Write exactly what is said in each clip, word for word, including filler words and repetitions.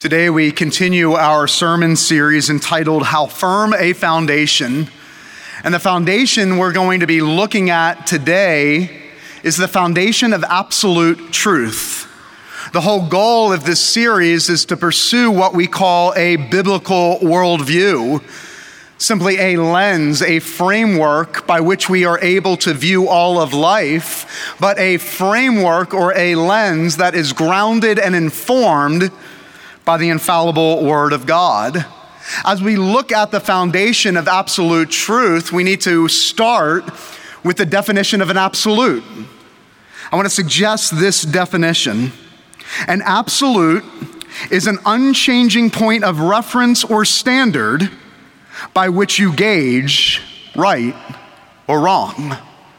Today we continue our sermon series entitled How Firm a Foundation. And the foundation we're going to be looking at today is the foundation of absolute truth. The whole goal of this series is to pursue what we call a biblical worldview, simply a lens, a framework by which we are able to view all of life, but a framework or a lens that is grounded and informed by the infallible Word of God. As we look at the foundation of absolute truth, we need to start with the definition of an absolute. I want to suggest this definition. An absolute is an unchanging point of reference or standard by which you gauge right or wrong.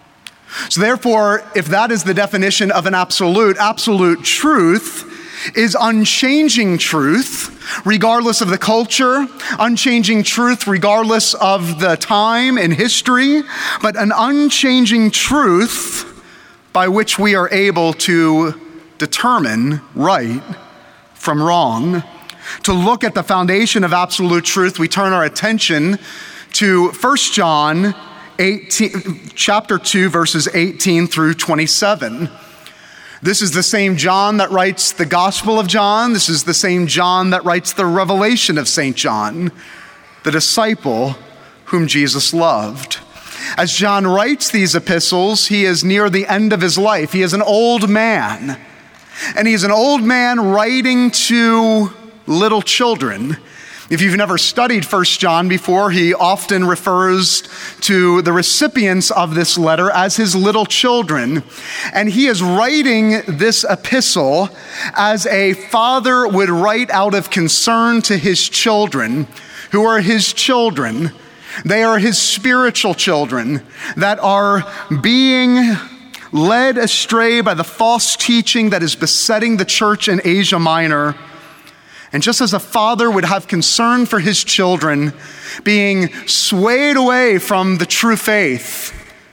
So therefore, if that is the definition of an absolute, absolute truth is unchanging truth, regardless of the culture, unchanging truth, regardless of the time in history, but an unchanging truth by which we are able to determine right from wrong. To look at the foundation of absolute truth, we turn our attention to First John eighteen, chapter two, verses eighteen through twenty-seven. This is the same John that writes the Gospel of John. This is the same John that writes the Revelation of Saint John, the disciple whom Jesus loved. As John writes these epistles, he is near the end of his life. He is an old man, and he is an old man writing to little children. If you've never studied First John before, he often refers to the recipients of this letter as his little children. And he is writing this epistle as a father would write out of concern to his children, who are his children. They are his spiritual children that are being led astray by the false teaching that is besetting the church in Asia Minor. And just as a father would have concern for his children being swayed away from the true faith,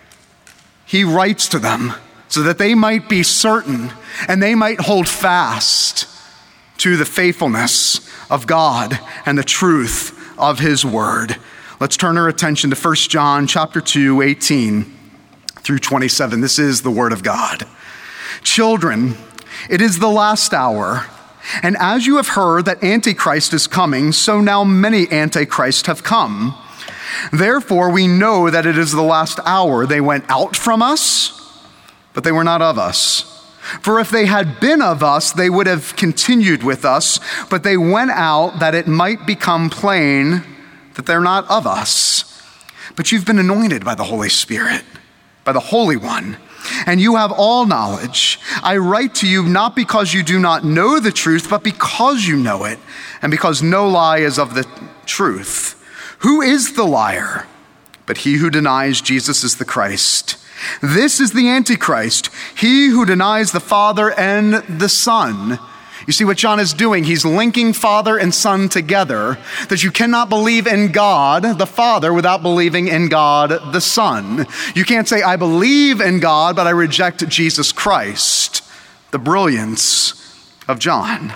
he writes to them so that they might be certain and they might hold fast to the faithfulness of God and the truth of his word. Let's turn our attention to First John chapter two, eighteen through twenty-seven. This is the word of God. Children, it is the last hour. And as you have heard that Antichrist is coming, so now many Antichrists have come. Therefore, we know that it is the last hour. They went out from us, but they were not of us. For if they had been of us, they would have continued with us, but they went out that it might become plain that they're not of us. But you've been anointed by the Holy Spirit, by the Holy One, and you have all knowledge. I write to you not because you do not know the truth, but because you know it, and because no lie is of the truth. Who is the liar? But he who denies Jesus is the Christ. This is the Antichrist, he who denies the Father and the Son. You see what John is doing? He's linking Father and Son together, that you cannot believe in God, the Father, without believing in God, the Son. You can't say, I believe in God, but I reject Jesus Christ. The brilliance of John.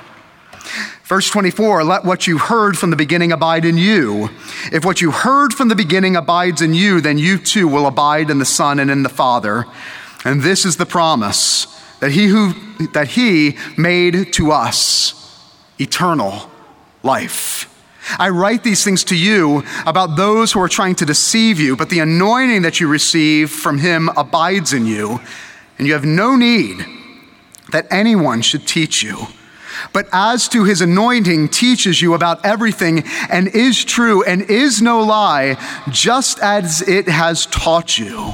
Verse twenty-four, let what you heard from the beginning abide in you. If what you heard from the beginning abides in you, then you too will abide in the Son and in the Father. And this is the promise, that he who that he made to us eternal life. I write these things to you about those who are trying to deceive you, but the anointing that you receive from him abides in you, and you have no need that anyone should teach you. But as to his anointing teaches you about everything and is true and is no lie, just as it has taught you.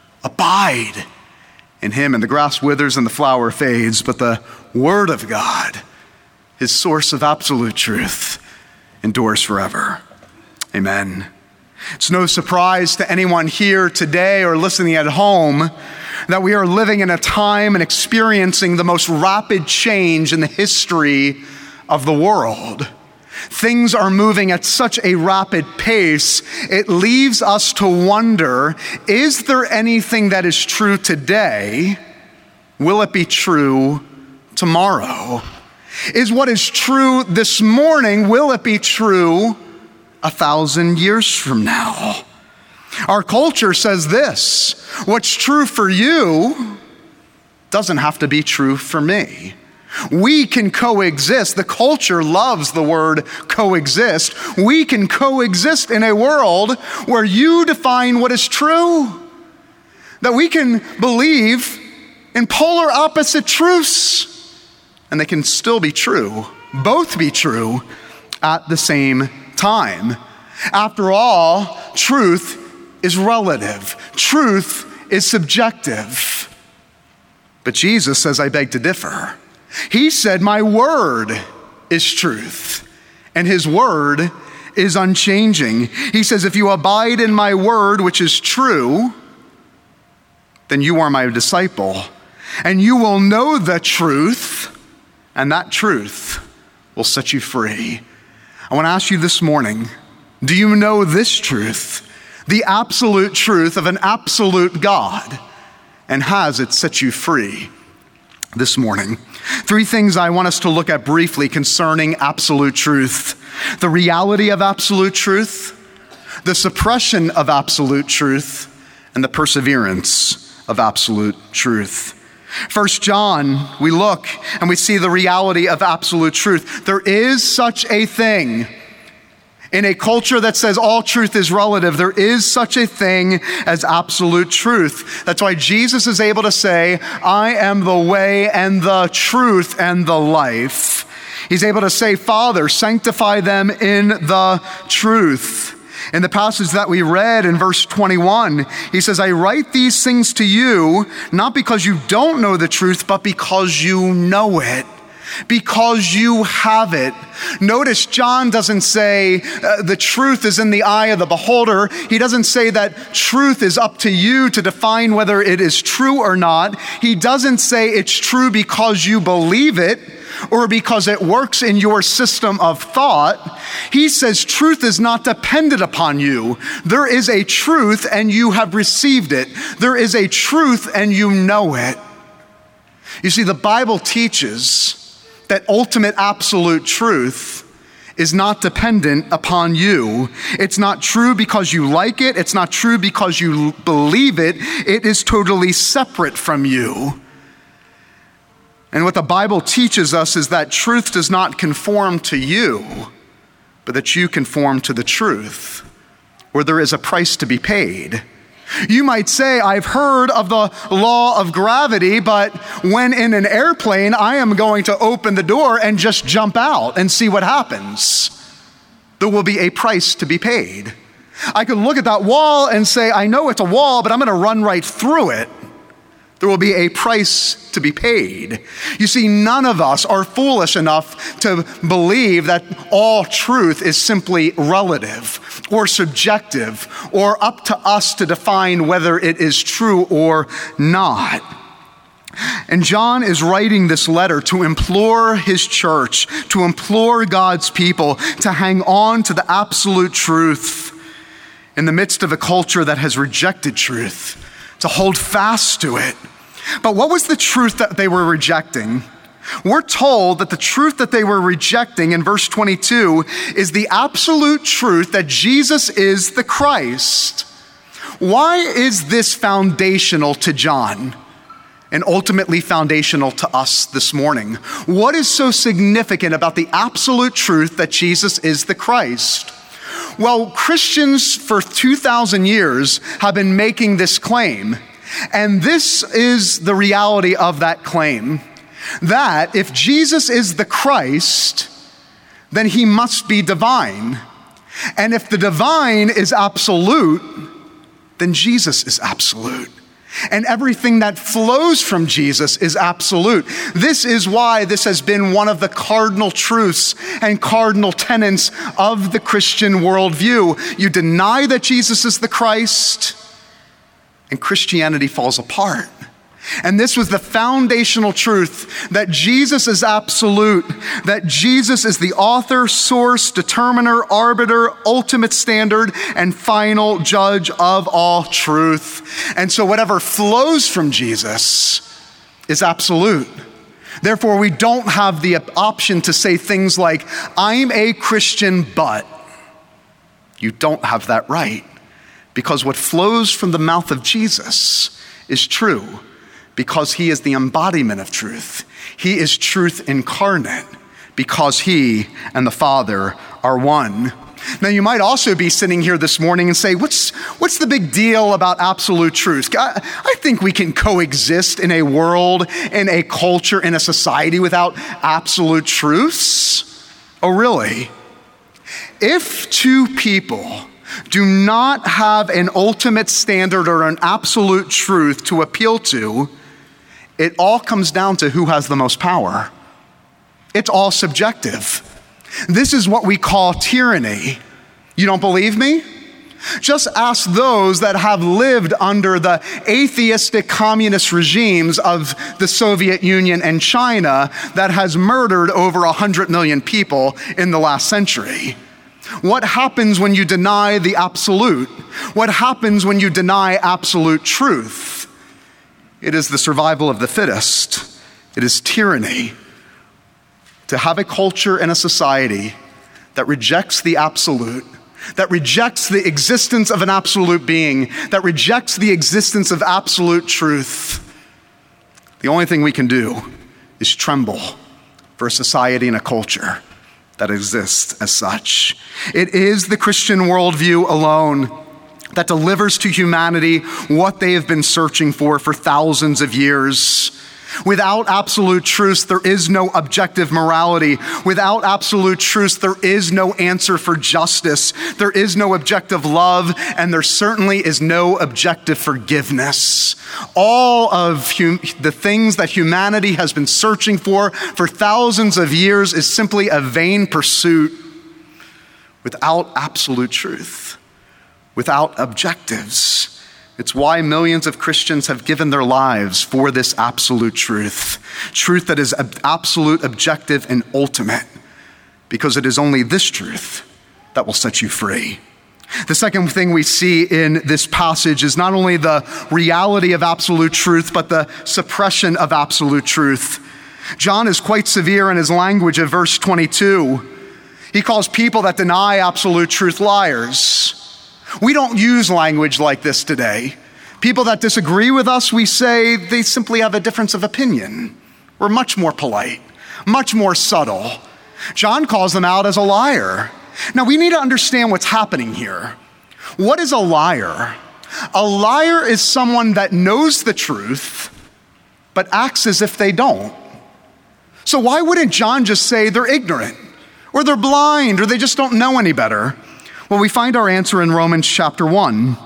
Abide in him, and the grass withers and the flower fades, but the word of God, his source of absolute truth, endures forever. Amen. It's no surprise to anyone here today or listening at home that we are living in a time and experiencing the most rapid change in the history of the world. Things are moving at such a rapid pace, it leaves us to wonder, is there anything that is true today? Will it be true tomorrow? Is what is true this morning, will it be true a thousand years from now? Our culture says this: what's true for you doesn't have to be true for me. We can coexist. The culture loves the word coexist. We can coexist in a world where you define what is true. That we can believe in polar opposite truths, and they can still be true, both be true at the same time. After all, truth is relative. Truth is subjective. But Jesus says, I beg to differ. He said, my word is truth, and his word is unchanging. He says, if you abide in my word, which is true, then you are my disciple, and you will know the truth, and that truth will set you free. I want to ask you this morning, do you know this truth, the absolute truth of an absolute God, and has it set you free this morning? Three things I want us to look at briefly concerning absolute truth: the reality of absolute truth, the suppression of absolute truth, and the perseverance of absolute truth. First John, we look and we see the reality of absolute truth. There is such a thing. In a culture that says all truth is relative, there is such a thing as absolute truth. That's why Jesus is able to say, I am the way and the truth and the life. He's able to say, Father, sanctify them in the truth. In the passage that we read in verse twenty-one, he says, I write these things to you, not because you don't know the truth, but because you know it. Because you have it. Notice John doesn't say uh, the truth is in the eye of the beholder. He doesn't say that truth is up to you to define whether it is true or not. He doesn't say it's true because you believe it or because it works in your system of thought. He says truth is not dependent upon you. There is a truth and you have received it. There is a truth and you know it. You see, the Bible teaches that ultimate absolute truth is not dependent upon you. It's not true because you like it. It's not true because you believe it. It is totally separate from you. And what the Bible teaches us is that truth does not conform to you, but that you conform to the truth, where there is a price to be paid. You might say, I've heard of the law of gravity, but when in an airplane, I am going to open the door and just jump out and see what happens. There will be a price to be paid. I could look at that wall and say, I know it's a wall, but I'm going to run right through it. There will be a price to be paid. You see, none of us are foolish enough to believe that all truth is simply relative or subjective or up to us to define whether it is true or not. And John is writing this letter to implore his church, to implore God's people to hang on to the absolute truth in the midst of a culture that has rejected truth, to hold fast to it. But what was the truth that they were rejecting? We're told that the truth that they were rejecting in verse twenty-two is the absolute truth that Jesus is the Christ. Why is this foundational to John and ultimately foundational to us this morning? What is so significant about the absolute truth that Jesus is the Christ? Well, Christians for two thousand years have been making this claim, and this is the reality of that claim, that if Jesus is the Christ, then he must be divine. And if the divine is absolute, then Jesus is absolute. And everything that flows from Jesus is absolute. This is why this has been one of the cardinal truths and cardinal tenets of the Christian worldview. You deny that Jesus is the Christ, and Christianity falls apart. And this was the foundational truth, that Jesus is absolute, that Jesus is the author, source, determiner, arbiter, ultimate standard, and final judge of all truth. And so whatever flows from Jesus is absolute. Therefore, we don't have the option to say things like, I'm a Christian, but. You don't have that right, because what flows from the mouth of Jesus is true, because he is the embodiment of truth. He is truth incarnate, because he and the Father are one. Now, you might also be sitting here this morning and say, what's, what's the big deal about absolute truth? I, I think we can coexist in a world, in a culture, in a society without absolute truths. Oh, really? If two people do not have an ultimate standard or an absolute truth to appeal to, it all comes down to who has the most power. It's all subjective. This is what we call tyranny. You don't believe me? Just ask those that have lived under the atheistic communist regimes of the Soviet Union and China that has murdered over one hundred million people in the last century. What happens when you deny the absolute? What happens when you deny absolute truth? It is the survival of the fittest. It is tyranny. To have a culture and a society that rejects the absolute, that rejects the existence of an absolute being, that rejects the existence of absolute truth, the only thing we can do is tremble for a society and a culture that exists as such. It is the Christian worldview alone that delivers to humanity what they have been searching for for thousands of years. Without absolute truth, there is no objective morality. Without absolute truth, there is no answer for justice. There is no objective love, and there certainly is no objective forgiveness. All of hum- the things that humanity has been searching for for thousands of years is simply a vain pursuit without absolute truth, without objectives. It's why millions of Christians have given their lives for this absolute truth. Truth that is absolute, objective, and ultimate, because it is only this truth that will set you free. The second thing we see in this passage is not only the reality of absolute truth, but the suppression of absolute truth. John is quite severe in his language of verse twenty-two. He calls people that deny absolute truth liars. We don't use language like this today. People that disagree with us, we say they simply have a difference of opinion. We're much more polite, much more subtle. John calls them out as a liar. Now, we need to understand what's happening here. What is a liar? A liar is someone that knows the truth, but acts as if they don't. So why wouldn't John just say they're ignorant, or they're blind, or they just don't know any better? Well, we find our answer in Romans chapter one.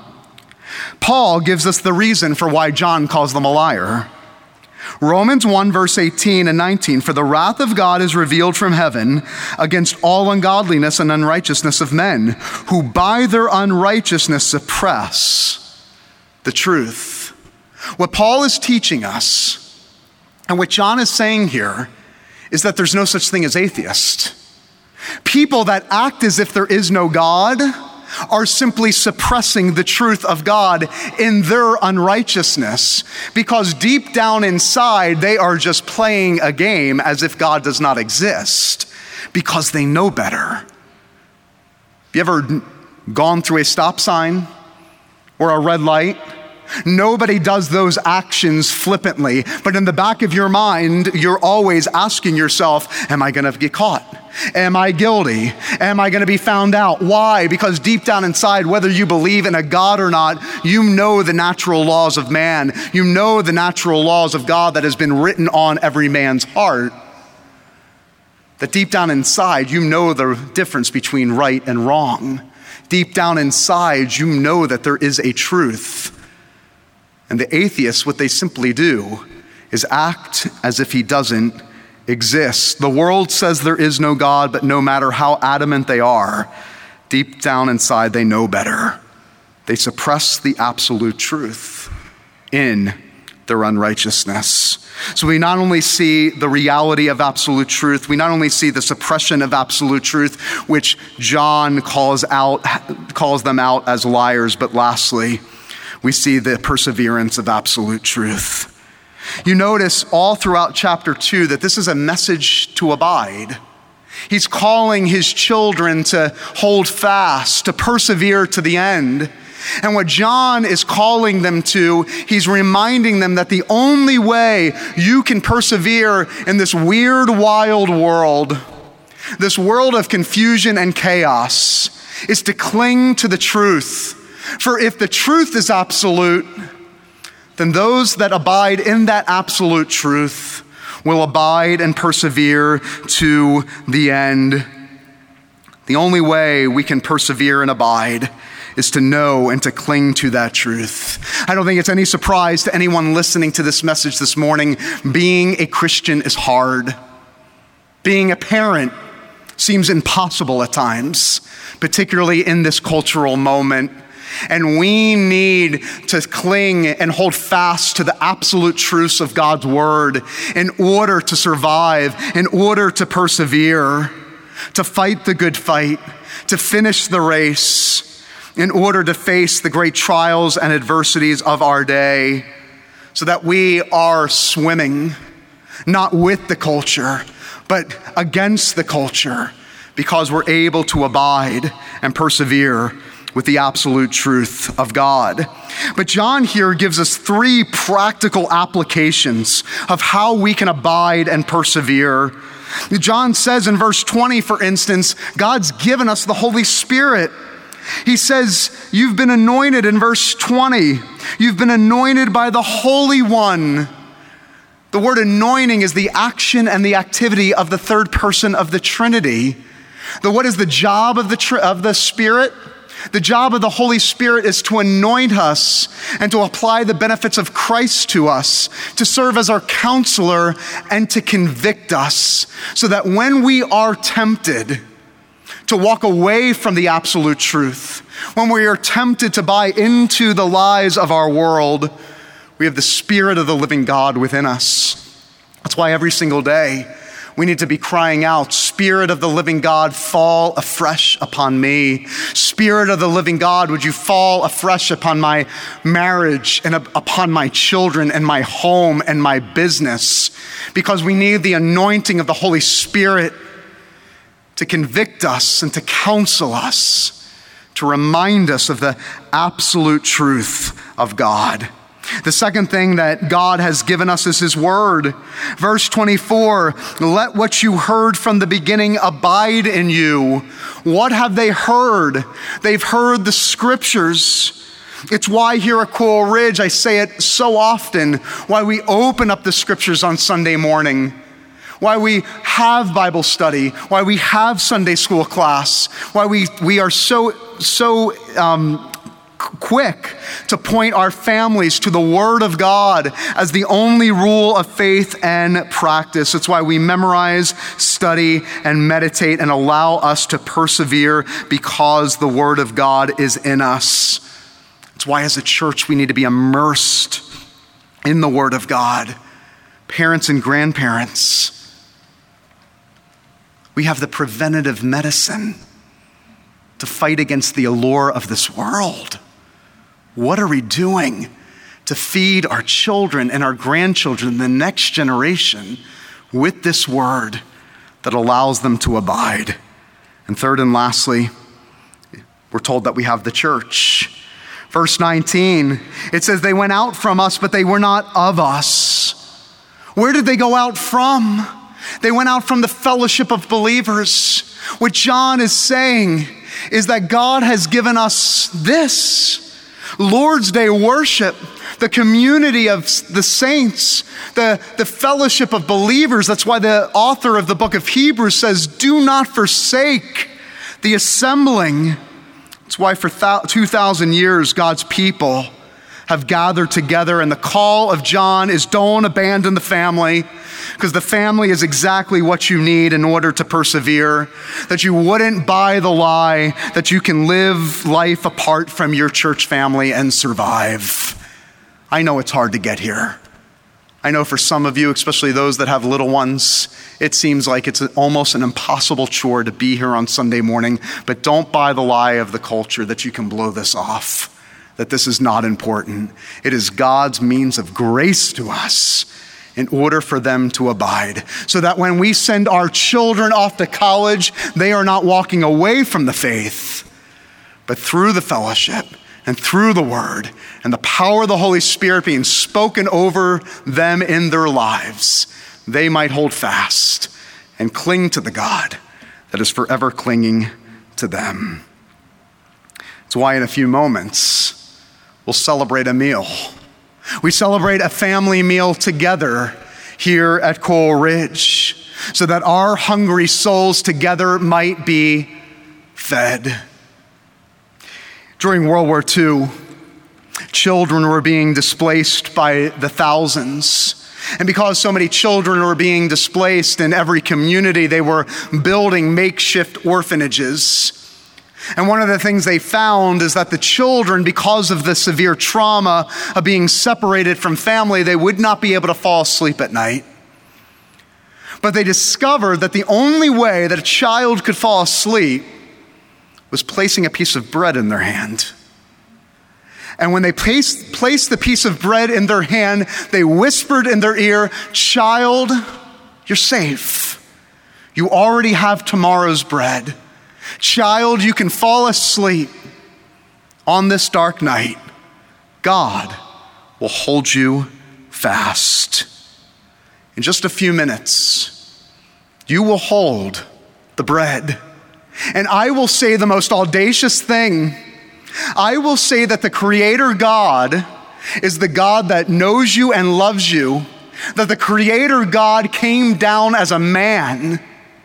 Paul gives us the reason for why John calls them a liar. Romans one, verse eighteen and nineteen, for the wrath of God is revealed from heaven against all ungodliness and unrighteousness of men, who by their unrighteousness suppress the truth. What Paul is teaching us, and what John is saying here, is that there's no such thing as atheist. People that act as if there is no God are simply suppressing the truth of God in their unrighteousness, because deep down inside, they are just playing a game as if God does not exist, because they know better. You ever gone through a stop sign or a red light? Nobody does those actions flippantly, but in the back of your mind, you're always asking yourself, am I gonna get caught? Am I guilty? Am I gonna be found out? Why? Because deep down inside, whether you believe in a God or not, you know the natural laws of man. You know the natural laws of God that has been written on every man's heart. That deep down inside, you know the difference between right and wrong. Deep down inside, you know that there is a truth. And the atheists, what they simply do is act as if he doesn't exist. The world says there is no God, but no matter how adamant they are, deep down inside they know better. They suppress the absolute truth in their unrighteousness. So we not only see the reality of absolute truth, we not only see the suppression of absolute truth, which John calls out, calls them out as liars, but lastly, we see the perseverance of absolute truth. You notice all throughout chapter two that this is a message to abide. He's calling his children to hold fast, to persevere to the end. And what John is calling them to, he's reminding them that the only way you can persevere in this weird, wild world, this world of confusion and chaos, is to cling to the truth. For if the truth is absolute, then those that abide in that absolute truth will abide and persevere to the end. The only way we can persevere and abide is to know and to cling to that truth. I don't think it's any surprise to anyone listening to this message this morning, being a Christian is hard. Being a parent seems impossible at times, particularly in this cultural moment. And we need to cling and hold fast to the absolute truths of God's word in order to survive, in order to persevere, to fight the good fight, to finish the race, in order to face the great trials and adversities of our day, so that we are swimming, not with the culture, but against the culture, because we're able to abide and persevere with the absolute truth of God. But John here gives us three practical applications of how we can abide and persevere. John says in verse twenty, for instance, God's given us the Holy Spirit. He says, you've been anointed in verse twenty. You've been anointed by the Holy One. The word anointing is the action and the activity of the third person of the Trinity. The, what is the job of the, of the Spirit? The job of the Holy Spirit is to anoint us and to apply the benefits of Christ to us, to serve as our counselor and to convict us, so that when we are tempted to walk away from the absolute truth, when we are tempted to buy into the lies of our world, we have the Spirit of the living God within us. That's why every single day we need to be crying out, Spirit of the living God, fall afresh upon me. Spirit of the living God, would you fall afresh upon my marriage and upon my children and my home and my business, because we need the anointing of the Holy Spirit to convict us and to counsel us, to remind us of the absolute truth of God. The second thing that God has given us is his word. Verse twenty-four, let what you heard from the beginning abide in you. What have they heard? They've heard the scriptures. It's why here at Coral Ridge, I say it so often, why we open up the scriptures on Sunday morning, why we have Bible study, why we have Sunday school class, why we, we are so, so um, quick to point our families to the Word of God as the only rule of faith and practice. It's why we memorize, study, and meditate and allow us to persevere, because the Word of God is in us. It's why as a church we need to be immersed in the Word of God. Parents and grandparents, we have the preventative medicine to fight against the allure of this world. What are we doing to feed our children and our grandchildren, the next generation, with this word that allows them to abide? And third and lastly, we're told that we have the church. Verse nineteen, it says, they went out from us, but they were not of us. Where did they go out from? They went out from the fellowship of believers. What John is saying is that God has given us this. Lord's Day worship, the community of the saints, the, the fellowship of believers. That's why the author of the book of Hebrews says, do not forsake the assembling. That's why for two thousand years, God's people have gathered together, and the call of John is don't abandon the family, because the family is exactly what you need in order to persevere, that you wouldn't buy the lie that you can live life apart from your church family and survive. I know it's hard to get here. I know for some of you, especially those that have little ones, it seems like it's almost an impossible chore to be here on Sunday morning, but don't buy the lie of the culture that you can blow this off, that this is not important. It is God's means of grace to us, in order for them to abide. So that when we send our children off to college, they are not walking away from the faith, but through the fellowship and through the word and the power of the Holy Spirit being spoken over them in their lives, they might hold fast and cling to the God that is forever clinging to them. It's why in a few moments, we'll celebrate a meal. We celebrate a family meal together here at Coral Ridge so that our hungry souls together might be fed. During World War Two, children were being displaced by the thousands. And because so many children were being displaced in every community, they were building makeshift orphanages. And one of the things they found is that the children, because of the severe trauma of being separated from family, they would not be able to fall asleep at night. But they discovered that the only way that a child could fall asleep was placing a piece of bread in their hand. And when they placed, placed the piece of bread in their hand, they whispered in their ear, "Child, you're safe. You already have tomorrow's bread. Child, you can fall asleep on this dark night. God will hold you fast." In just a few minutes, you will hold the bread. And I will say the most audacious thing. I will say that the Creator God is the God that knows you and loves you, that the Creator God came down as a man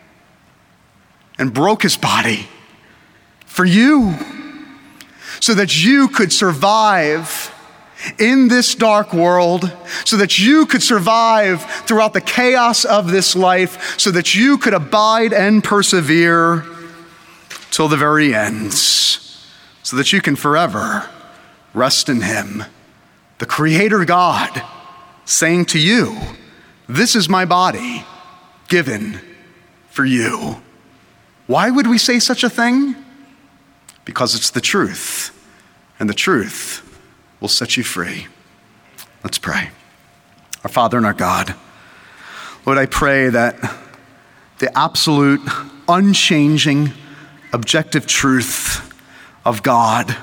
and broke his body for you so that you could survive in this dark world, so that you could survive throughout the chaos of this life, so that you could abide and persevere till the very end, so that you can forever rest in him. The Creator God saying to you, "This is my body given for you." Why would we say such a thing? Because it's the truth, and the truth will set you free. Let's pray. Our Father and our God, Lord, I pray that the absolute, unchanging, objective truth of God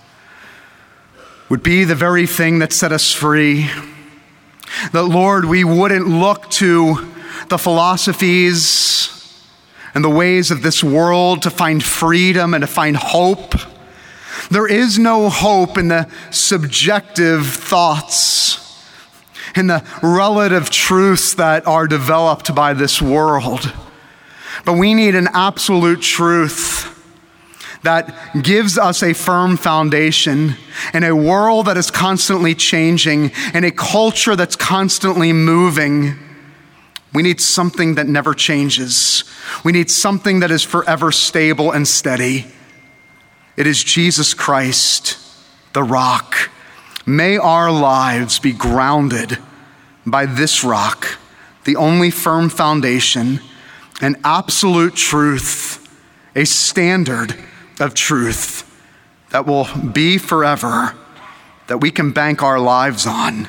would be the very thing that set us free. That, Lord, we wouldn't look to the philosophies and the ways of this world to find freedom and to find hope. There is no hope in the subjective thoughts, in the relative truths that are developed by this world. But we need an absolute truth that gives us a firm foundation in a world that is constantly changing, in a culture that's constantly moving. We need something that never changes. We need something that is forever stable and steady. It is Jesus Christ, the rock. May our lives be grounded by this rock, the only firm foundation, an absolute truth, a standard of truth that will be forever, that we can bank our lives on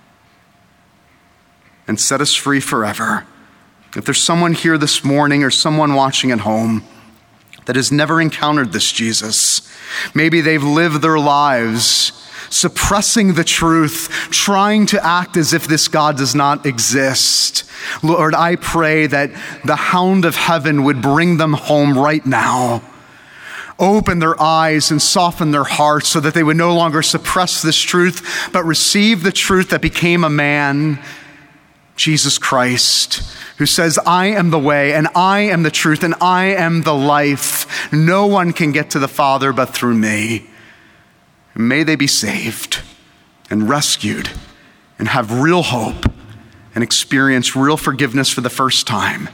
and set us free forever. If there's someone here this morning or someone watching at home that has never encountered this Jesus, maybe they've lived their lives suppressing the truth, trying to act as if this God does not exist. Lord, I pray that the hound of heaven would bring them home right now. Open their eyes and soften their hearts so that they would no longer suppress this truth, but receive the truth that became a man, Jesus Christ, who says, "I am the way, and I am the truth, and I am the life. No one can get to the Father but through me." May they be saved and rescued and have real hope and experience real forgiveness for the first time,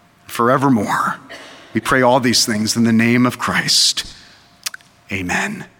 forevermore. We pray all these things in the name of Christ. Amen.